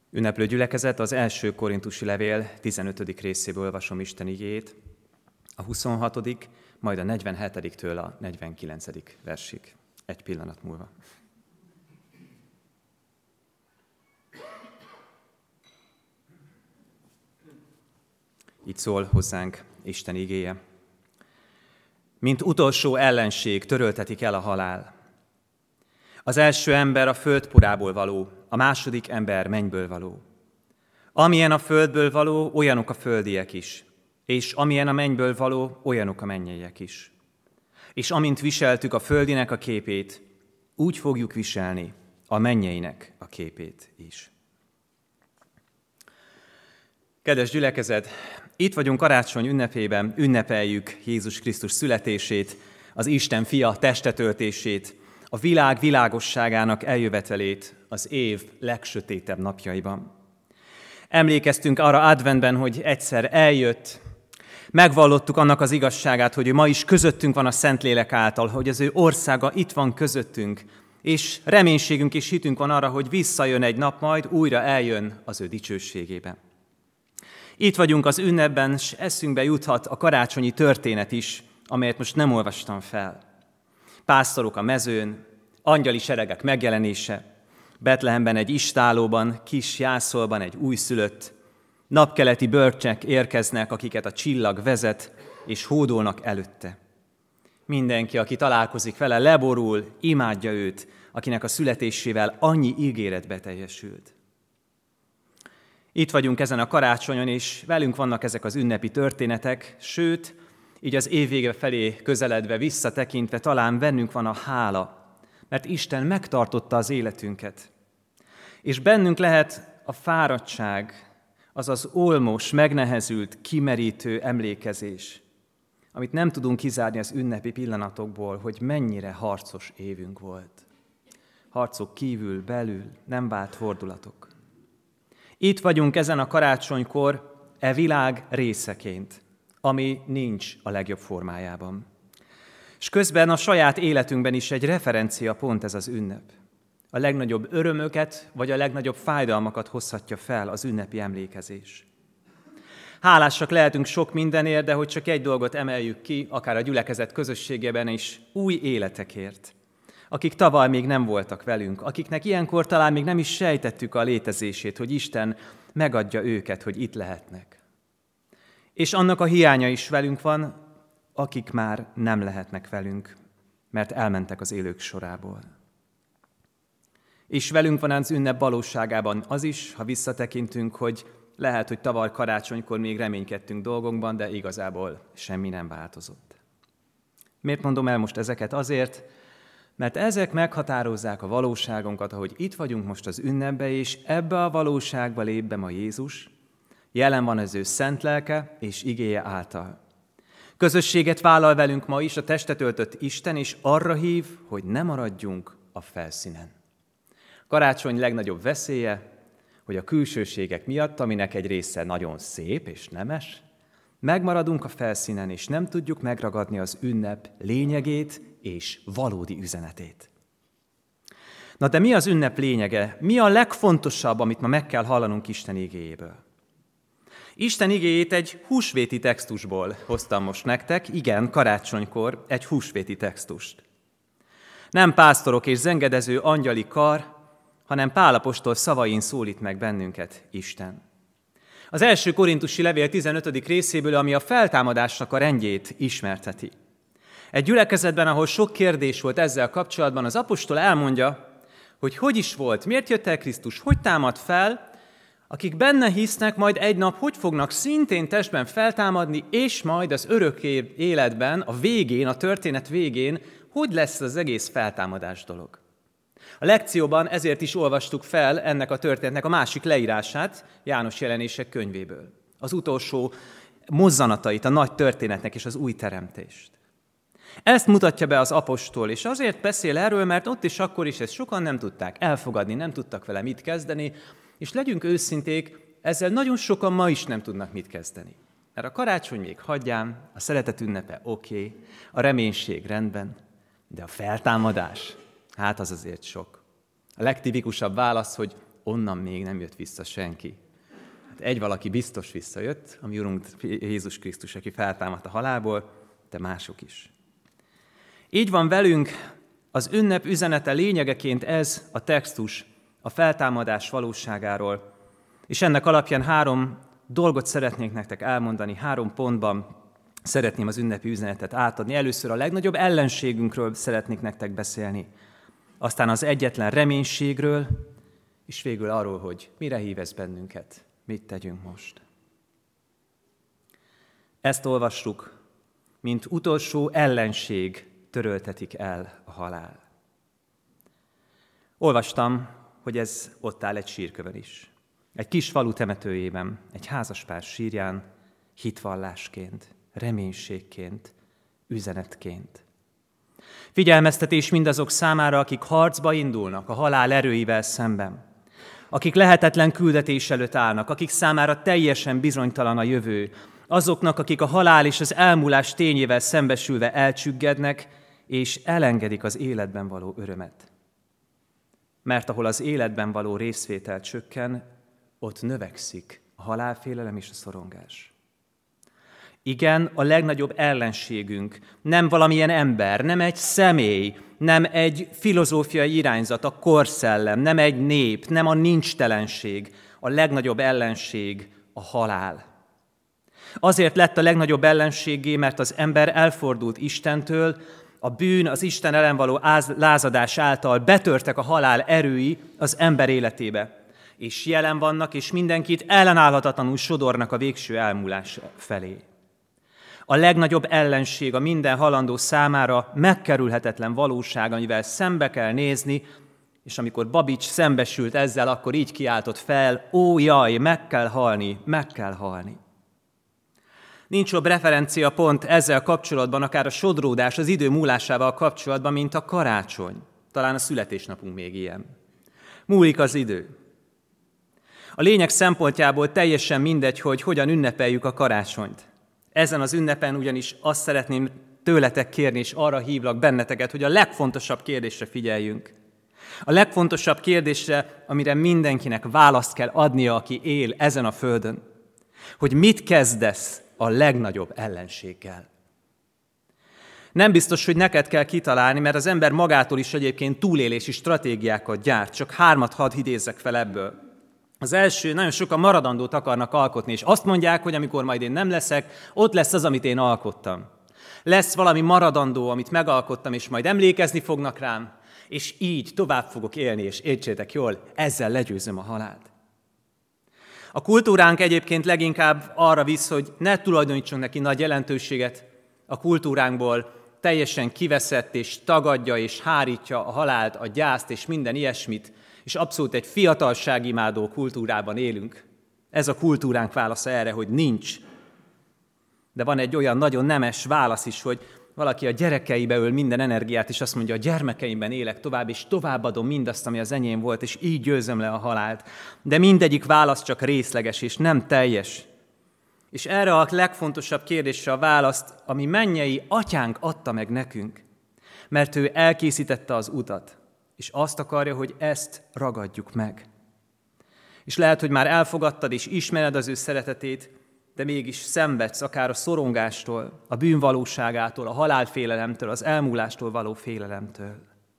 Ünneplő gyülekezet, az első korintusi levél 15. részéből olvasom Isten igéjét, a 26., majd a 47-től a 49. versig. Egy pillanat múlva. Így szól hozzánk Isten igéje. Mint utolsó ellenség töröltetik el a halál. Az első ember a földporából való, a második ember mennyből való. Amilyen a földből való, olyanok a földiek is, és amilyen a mennyből való, olyanok a mennyeiek is. És amint viseltük a földinek a képét, úgy fogjuk viselni a mennyeinek a képét is. Kedves gyülekezet, itt vagyunk karácsony ünnepében, ünnepeljük Jézus Krisztus születését, az Isten fia testetöltését, a világ világosságának eljövetelét az év legsötétebb napjaiban. Emlékeztünk arra adventben, hogy egyszer eljött, megvallottuk annak az igazságát, hogy ő ma is közöttünk van a Szentlélek által, hogy az ő országa itt van közöttünk, és reménységünk és hitünk van arra, hogy visszajön egy nap, majd újra eljön az ő dicsőségébe. Itt vagyunk az ünnepben, és eszünkbe juthat a karácsonyi történet is, amelyet most nem olvastam fel. Pásztorok a mezőn, angyali seregek megjelenése, Betlehemben egy istállóban, kis jászolban egy újszülött, napkeleti bölcsek érkeznek, akiket a csillag vezet, és hódolnak előtte. Mindenki, aki találkozik vele, leborul, imádja őt, akinek a születésével annyi ígéret beteljesült. Itt vagyunk ezen a karácsonyon, és velünk vannak ezek az ünnepi történetek, sőt, így az év vége felé közeledve, visszatekintve talán bennünk van a hála, mert Isten megtartotta az életünket. És bennünk lehet a fáradtság, azaz olmos, megnehezült, kimerítő emlékezés, amit nem tudunk kizárni az ünnepi pillanatokból, hogy mennyire harcos évünk volt. Harcok kívül, belül, nem vált fordulatok. Itt vagyunk ezen a karácsonykor, e világ részeként, ami nincs a legjobb formájában. És közben a saját életünkben is egy referencia pont ez az ünnep. A legnagyobb örömöket, vagy a legnagyobb fájdalmakat hozhatja fel az ünnepi emlékezés. Hálásak lehetünk sok mindenért, de hogy csak egy dolgot emeljük ki, akár a gyülekezet közösségében is, új életekért. Akik tavaly még nem voltak velünk, akiknek ilyenkor talán még nem is sejtettük a létezését, hogy Isten megadja őket, hogy itt lehetnek. És annak a hiánya is velünk van, akik már nem lehetnek velünk, mert elmentek az élők sorából. És velünk van az ünnep valóságában az is, ha visszatekintünk, hogy lehet, hogy tavaly karácsonykor még reménykedtünk dolgokban, de igazából semmi nem változott. Miért mondom el most ezeket? Azért, mert ezek meghatározzák a valóságunkat, ahogy itt vagyunk most az ünnepbe, és ebbe a valóságba lép be ma Jézus, jelen van az ő szent lelke és igéje által. Közösséget vállal velünk ma is a testet öltött Isten, és arra hív, hogy ne maradjunk a felszínen. Karácsony legnagyobb veszélye, hogy a külsőségek miatt, aminek egy része nagyon szép és nemes, megmaradunk a felszínen, és nem tudjuk megragadni az ünnep lényegét és valódi üzenetét. Na de mi az ünnep lényege? Mi a legfontosabb, amit ma meg kell hallanunk Isten igéjéből? Isten igéjét egy húsvéti textusból hoztam most nektek, igen, karácsonykor egy húsvéti textust. Nem pásztorok és zengedező angyali kar, hanem Pál apostol szavain szólít meg bennünket Isten. Az első korintusi levél 15. részéből, ami a feltámadásnak a rendjét ismerteti. Egy gyülekezetben, ahol sok kérdés volt ezzel kapcsolatban, az apostol elmondja, hogy is volt, miért jött el Krisztus, hogy támad fel, akik benne hisznek, majd egy nap hogy fognak szintén testben feltámadni, és majd az örökké életben, a végén, a történet végén, hogy lesz az egész feltámadás dolog. A lekcióban ezért is olvastuk fel ennek a történetnek a másik leírását János jelenések könyvéből. Az utolsó mozzanatait, a nagy történetnek és az új teremtést. Ezt mutatja be az apostol, és azért beszél erről, mert ott is akkor is ezt sokan nem tudták elfogadni, nem tudtak vele mit kezdeni, és legyünk őszinték, ezzel nagyon sokan ma is nem tudnak mit kezdeni. Mert a karácsony még hagyján, a szeretet ünnepe oké, a reménység rendben, de a feltámadás, hát az azért sok. A legtipikusabb válasz, hogy onnan még nem jött vissza senki. Hát egy valaki biztos visszajött, a mi Urunk Jézus Krisztus, aki feltámadt a halálból, de mások is. Így van velünk az ünnep üzenete lényegeként ez a textus a feltámadás valóságáról, és ennek alapján 3 dolgot szeretnék nektek elmondani, 3 pontban szeretném az ünnepi üzenetet átadni. Először a legnagyobb ellenségünkről szeretnék nektek beszélni, aztán az egyetlen reménységről, és végül arról, hogy mire hív ez bennünket, mit tegyünk most. Ezt olvassuk, mint utolsó ellenség töröltetik el a halál. Olvastam, hogy ez ott áll egy sírkövön is. Egy kis falu temetőjében, egy házaspár sírján, hitvallásként, reménységként, üzenetként. Figyelmeztetés mindazok számára, akik harcba indulnak a halál erőivel szemben, akik lehetetlen küldetés előtt állnak, akik számára teljesen bizonytalan a jövő, azoknak, akik a halál és az elmúlás tényével szembesülve elcsüggednek, és elengedik az életben való örömet. Mert ahol az életben való részvétel csökken, ott növekszik a halálfélelem és a szorongás. Igen, a legnagyobb ellenségünk nem valamilyen ember, nem egy személy, nem egy filozófiai irányzat, a korszellem, nem egy nép, nem a nincstelenség. A legnagyobb ellenség a halál. Azért lett a legnagyobb ellenséggé, mert az ember elfordult Istentől, a bűn, az Isten ellen való lázadás által betörtek a halál erői az ember életébe, és jelen vannak, és mindenkit ellenállhatatlanul sodornak a végső elmúlás felé. A legnagyobb ellenség a minden halandó számára megkerülhetetlen valóság, amivel szembe kell nézni, és amikor Babics szembesült ezzel, akkor így kiáltott fel, ó jaj, meg kell halni, meg kell halni. Nincs jobb referencia pont ezzel kapcsolatban, akár a sodródás az idő múlásával kapcsolatban, mint a karácsony. Talán a születésnapunk még ilyen. Múlik az idő. A lényeg szempontjából teljesen mindegy, hogy hogyan ünnepeljük a karácsonyt. Ezen az ünnepen ugyanis azt szeretném tőletek kérni, és arra hívlak benneteket, hogy a legfontosabb kérdésre figyeljünk. A legfontosabb kérdésre, amire mindenkinek választ kell adnia, aki él ezen a földön. Hogy mit kezdesz a legnagyobb ellenséggel. Nem biztos, hogy neked kell kitalálni, mert az ember magától is egyébként túlélési stratégiákat gyárt. Csak 3 hadd idézzek fel ebből. Az első, nagyon sokan maradandót akarnak alkotni, és azt mondják, hogy amikor majd én nem leszek, ott lesz az, amit én alkottam. Lesz valami maradandó, amit megalkottam, és majd emlékezni fognak rám, és így tovább fogok élni, és értsétek jól, ezzel legyőzöm a halált. A kultúránk egyébként leginkább arra visz, hogy ne tulajdonítsunk neki nagy jelentőséget. A kultúránkból teljesen kiveszett, és tagadja, és hárítja a halált, a gyászt, és minden ilyesmit, és abszolút egy fiatalságimádó kultúrában élünk. Ez a kultúránk válasza erre, hogy nincs. De van egy olyan nagyon nemes válasz is, hogy valaki a gyerekeibe öl minden energiát, és azt mondja, a gyermekeimben élek tovább, és továbbadom mindazt, ami az enyém volt, és így győzöm le a halált. De mindegyik válasz csak részleges, és nem teljes. És erre a legfontosabb kérdésre a választ, ami mennyei atyánk adta meg nekünk, mert ő elkészítette az utat, és azt akarja, hogy ezt ragadjuk meg. És lehet, hogy már elfogadtad és ismered az ő szeretetét, de mégis szenvedsz akár a szorongástól, a bűn valóságától, a halálfélelemtől, az elmúlástól való félelemtől.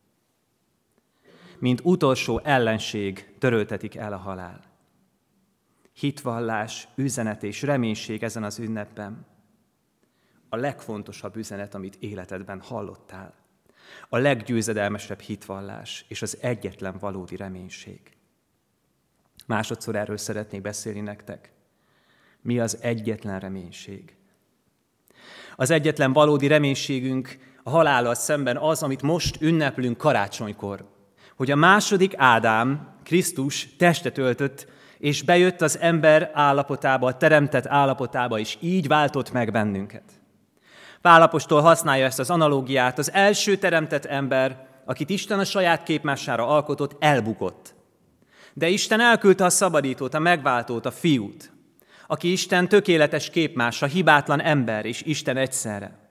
Mint utolsó ellenség töröltetik el a halál. Hitvallás, üzenet és reménység ezen az ünnepben. A legfontosabb üzenet, amit életedben hallottál. A leggyőzedelmesebb hitvallás és az egyetlen valódi reménység. Másodszor erről szeretnék beszélni nektek. Mi az egyetlen reménység? Az egyetlen valódi reménységünk a halállal szemben az, amit most ünneplünk karácsonykor. Hogy a második Ádám, Krisztus testet öltött, és bejött az ember állapotába, a teremtett állapotába, és így váltott meg bennünket. Pál apostol használja ezt az analógiát, az első teremtett ember, akit Isten a saját képmására alkotott, elbukott. De Isten elküldte a szabadítót, a megváltót, a fiút, aki Isten tökéletes képmása, hibátlan ember és Isten egyszerre.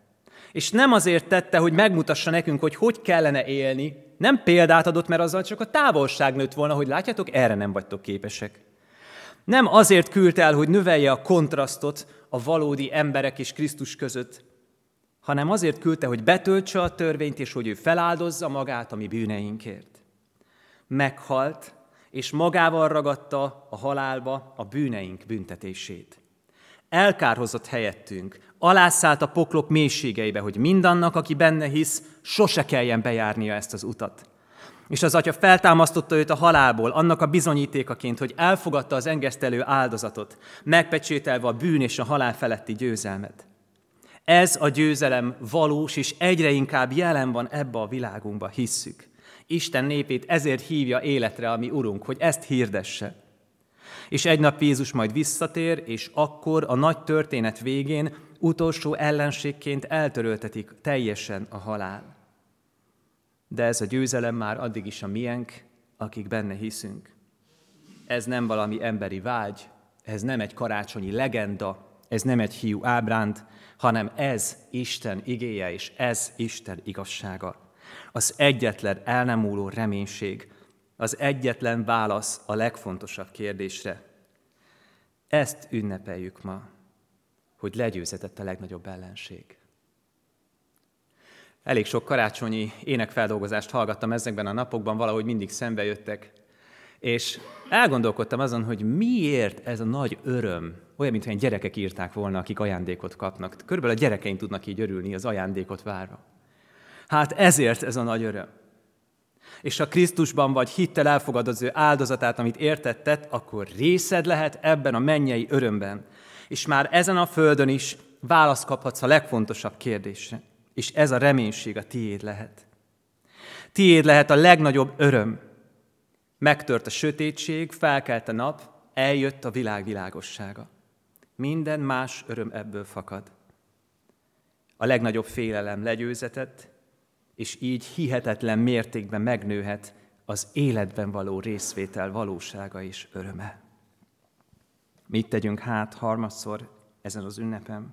És nem azért tette, hogy megmutassa nekünk, hogy kellene élni, nem példát adott, mert azzal csak a távolság nőtt volna, hogy látjátok, erre nem vagytok képesek. Nem azért küldte el, hogy növelje a kontrasztot a valódi emberek és Krisztus között, hanem azért küldte, hogy betöltse a törvényt, és hogy ő feláldozza magát a mi bűneinkért. Meghalt, és magával ragadta a halálba a bűneink büntetését. Elkárhozott helyettünk, alászállt a poklok mélységeibe, hogy mindannak, aki benne hisz, sose kelljen bejárnia ezt az utat. És az Atya feltámasztotta őt a halálból, annak a bizonyítékaként, hogy elfogadta az engesztelő áldozatot, megpecsételve a bűn és a halál feletti győzelmet. Ez a győzelem valós, és egyre inkább jelen van ebbe a világunkba, hisszük. Isten népét ezért hívja életre a mi Urunk, hogy ezt hirdesse. És egy nap Jézus majd visszatér, és akkor a nagy történet végén utolsó ellenségként eltöröltetik teljesen a halál. De ez a győzelem már addig is a miénk, akik benne hiszünk. Ez nem valami emberi vágy, ez nem egy karácsonyi legenda, ez nem egy hiú ábránd, hanem ez Isten igéje, és ez Isten igazsága. Az egyetlen el nem múló reménység, az egyetlen válasz a legfontosabb kérdésre. Ezt ünnepeljük ma, hogy legyőzetett a legnagyobb ellenség. Elég sok karácsonyi énekfeldolgozást hallgattam ezekben a napokban, valahogy mindig szembe jöttek, és elgondolkodtam azon, hogy miért ez a nagy öröm, olyan, mintha gyerekek írták volna, akik ajándékot kapnak. Körülbelül a gyerekeim tudnak így örülni az ajándékot várva. Hát ezért ez a nagy öröm. És ha Krisztusban vagy hittel elfogadod az ő áldozatát, amit érted tett, akkor részed lehet ebben a mennyei örömben. És már ezen a földön is választ kaphatsz a legfontosabb kérdésre. És ez a reménység a tiéd lehet. Tiéd lehet a legnagyobb öröm. Megtört a sötétség, felkelt a nap, eljött a világ világossága. Minden más öröm ebből fakad. A legnagyobb félelem legyőzetett, és így hihetetlen mértékben megnőhet az életben való részvétel valósága és öröme. Mit tegyünk hát harmadszor ezen az ünnepen?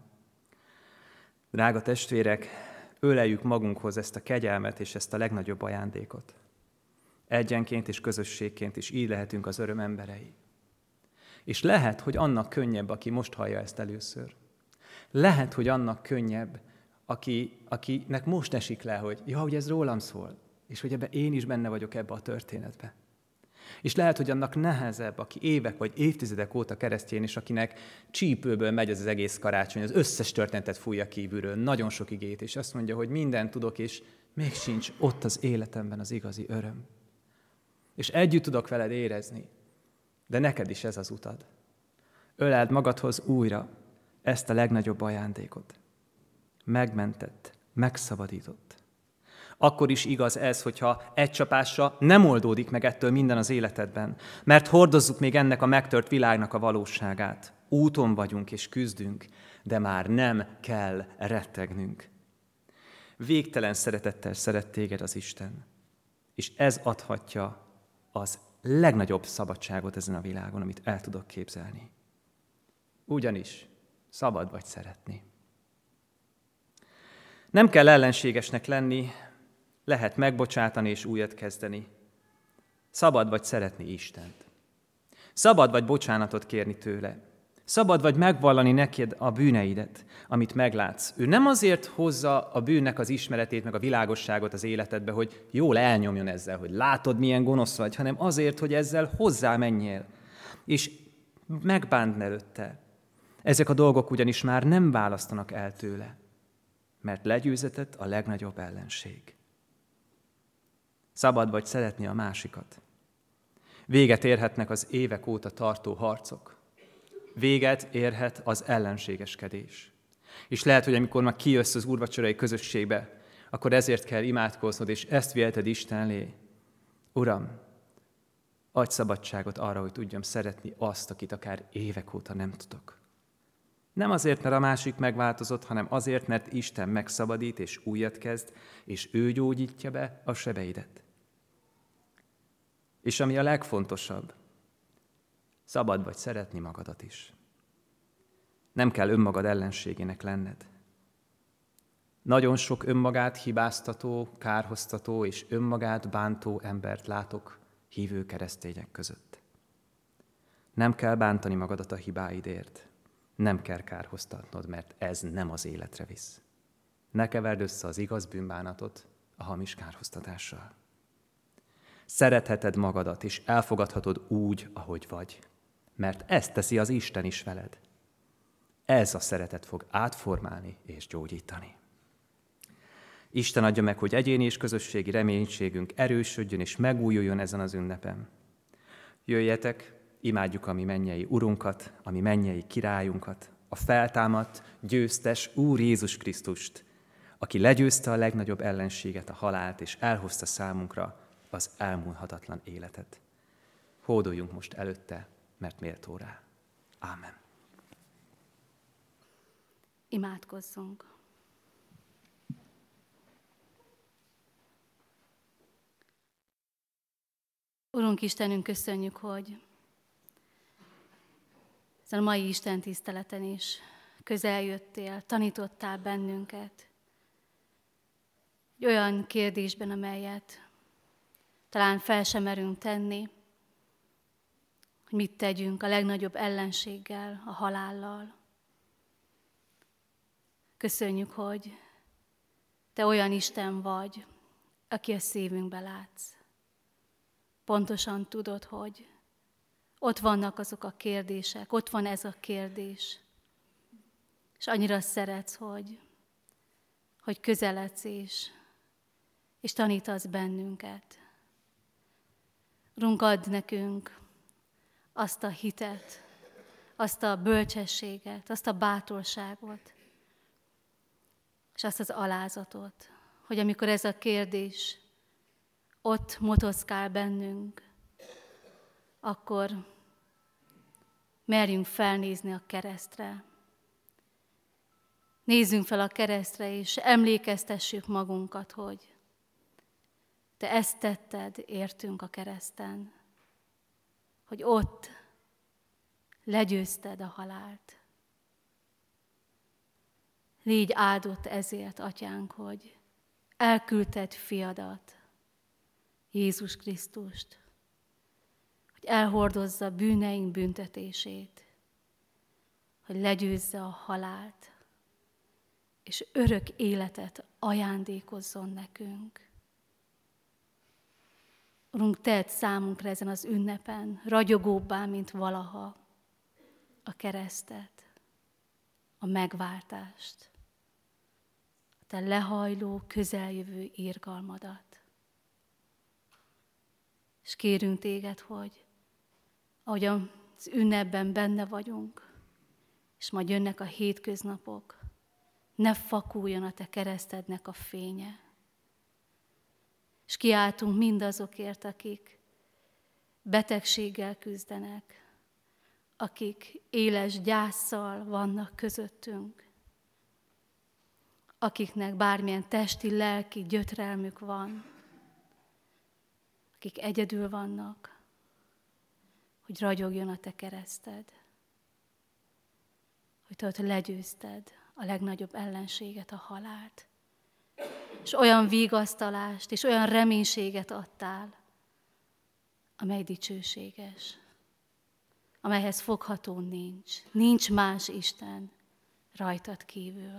Drága testvérek, öleljük magunkhoz ezt a kegyelmet és ezt a legnagyobb ajándékot. Egyenként és közösségként is így lehetünk az öröm emberei. És lehet, hogy annak könnyebb, aki most hallja ezt először. Lehet, hogy annak könnyebb, akinek most esik le, hogy ez rólam szól, és hogy én is benne vagyok ebbe a történetbe. És lehet, hogy annak nehezebb, aki évek vagy évtizedek óta keresztény, és akinek csípőből megy ez az egész karácsony, az összes történetet fújja kívülről, nagyon sok igét, és azt mondja, hogy mindent tudok, és még sincs ott az életemben az igazi öröm. És együtt tudok veled érezni, de neked is ez az utad. Öleld magadhoz újra ezt a legnagyobb ajándékot. Megmentett, megszabadított. Akkor is igaz ez, hogyha egy csapásra nem oldódik meg ettől minden az életedben, mert hordozzuk még ennek a megtört világnak a valóságát. Úton vagyunk és küzdünk, de már nem kell rettegnünk. Végtelen szeretettel szeret téged az Isten, és ez adhatja az legnagyobb szabadságot ezen a világon, amit el tudok képzelni. Ugyanis szabad vagy szeretni. Nem kell ellenségesnek lenni, lehet megbocsátani és újat kezdeni. Szabad vagy szeretni Istent. Szabad vagy bocsánatot kérni tőle. Szabad vagy megvallani neked a bűneidet, amit meglátsz. Ő nem azért hozza a bűnnek az ismeretét, meg a világosságot az életedbe, hogy jól elnyomjon ezzel, hogy látod, milyen gonosz vagy, hanem azért, hogy ezzel hozzá menjél, és megbánd előtte. Ezek a dolgok ugyanis már nem választanak el tőle, mert legyőzetett a legnagyobb ellenség. Szabad vagy szeretni a másikat. Véget érhetnek az évek óta tartó harcok. Véget érhet az ellenségeskedés. És lehet, hogy amikor már kijössz az úrvacsorai közösségbe, akkor ezért kell imádkoznod, és ezt viheted Isten elé. Uram, adj szabadságot arra, hogy tudjam szeretni azt, akit akár évek óta nem tudok. Nem azért, mert a másik megváltozott, hanem azért, mert Isten megszabadít és újat kezd, és ő gyógyítja be a sebeidet. És ami a legfontosabb, szabad vagy szeretni magadat is. Nem kell önmagad ellenségének lenned. Nagyon sok önmagát hibáztató, kárhoztató és önmagát bántó embert látok hívő keresztények között. Nem kell bántani magadat a hibáidért. Nem kell kárhoztatnod, mert ez nem az életre visz. Ne keverd össze az igaz bűnbánatot a hamis kárhoztatással. Szeretheted magadat, és elfogadhatod úgy, ahogy vagy, mert ezt teszi az Isten is veled. Ez a szeretet fog átformálni és gyógyítani. Isten adja meg, hogy egyéni és közösségi reménységünk erősödjön és megújuljon ezen az ünnepen. Jöjjetek, imádjuk a mi mennyei Urunkat, a mi mennyei királyunkat, a feltámadt, győztes Úr Jézus Krisztust, aki legyőzte a legnagyobb ellenséget, a halált, és elhozta számunkra az elmúlhatatlan életet. Hódoljunk most előtte, mert méltó rá. Ámen. Imádkozzunk. Urunk Istenünk, köszönjük, hogy ezen a mai Isten tiszteleten is közeljöttél, tanítottál bennünket. Egy olyan kérdésben, amelyet talán fel sem merünk tenni, hogy mit tegyünk a legnagyobb ellenséggel, a halállal. Köszönjük, hogy te olyan Isten vagy, aki a szívünkbe látsz. Pontosan tudod, hogy ott vannak azok a kérdések, ott van ez a kérdés. És annyira szeretsz, hogy közeledsz és tanítasz bennünket. Urunk, add nekünk azt a hitet, azt a bölcsességet, azt a bátorságot, és azt az alázatot, hogy amikor ez a kérdés ott motoszkál bennünk, akkor merjünk felnézni a keresztre. Nézzünk fel a keresztre, és emlékeztessük magunkat, hogy te ezt tetted, értünk a kereszten, hogy ott legyőzted a halált. Légy áldott ezért, Atyánk, hogy elküldted fiadat, Jézus Krisztust, hogy elhordozza bűneink büntetését, hogy legyőzze a halált, és örök életet ajándékozzon nekünk. Urunk, tedd számunkra ezen az ünnepen ragyogóbbá, mint valaha, a keresztet, a megváltást, a te lehajló, közeljövő irgalmadat. És kérünk téged, hogy ahogy az ünnepben benne vagyunk, és majd jönnek a hétköznapok, ne fakuljon a te keresztednek a fénye. És kiáltunk mindazokért, akik betegséggel küzdenek, akik éles gyásszal vannak közöttünk, akiknek bármilyen testi, lelki gyötrelmük van, akik egyedül vannak, hogy ragyogjon a te kereszted, hogy te ott legyőzted a legnagyobb ellenséget, a halált, és olyan vigasztalást és olyan reménységet adtál, amely dicsőséges, amelyhez fogható nincs más Isten rajtad kívül.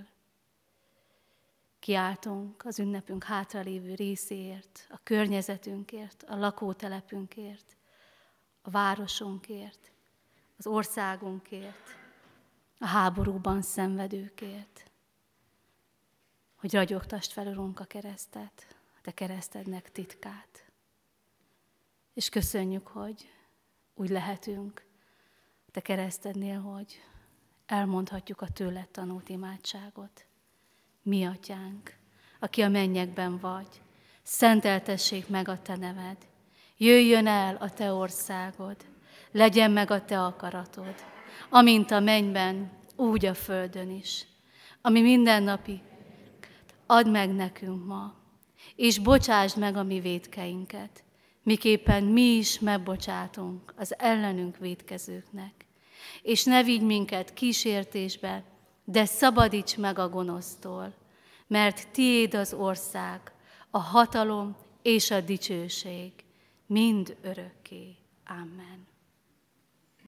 Kiáltunk az ünnepünk hátralévő részéért, a környezetünkért, a lakótelepünkért, a városunkért, az országunkért, a háborúban szenvedőkért, hogy ragyogtasd fel, Urunk, a keresztet, a te keresztednek titkát. És köszönjük, hogy úgy lehetünk a te keresztednél, hogy elmondhatjuk a tőled tanult imádságot. Mi, Atyánk, aki a mennyekben vagy, szenteltessék meg a te neved, jöjjön el a te országod, legyen meg a te akaratod, amint a mennyben, úgy a földön is. Ami mindennapi, add meg nekünk ma, és bocsásd meg a mi vétkeinket, miképpen mi is megbocsátunk az ellenünk vétkezőknek. És ne vigy minket kísértésbe, de szabadíts meg a gonosztól, mert tiéd az ország, a hatalom és a dicsőség mind örökké. Amen.